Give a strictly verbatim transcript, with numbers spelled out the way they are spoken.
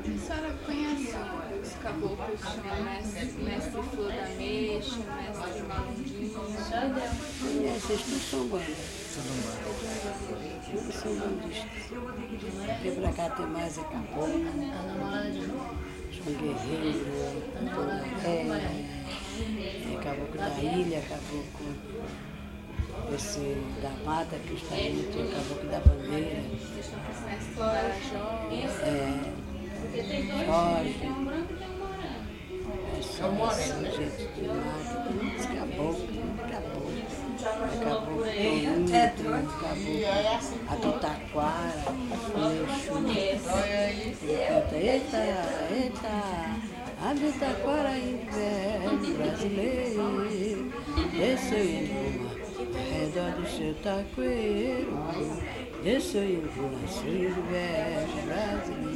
A senhora conhece os caboclos que chamam mestre, mestre Flor da Mexa, mestre Malundinho? Conhece, eles tudo são bandas. Tudo são bandistas. Aqui pra cá tem mais é caboclo, são guerreiros, é, é caboclo da ilha, caboclo esse da mata, que está ali, tem o caboclo da bandeira. É, Jorge, esse gente de mata, tem muitos caboclos, muitos caboclos. É caboclo Toninho, tem um caboclo a do Taquara, o Exu. Ele canta, eita, eita, a do Taquara inverno brasileiro, desceu em Roma, redor do seu taqueiro, desceu em Roma, seu inverno brasileiro.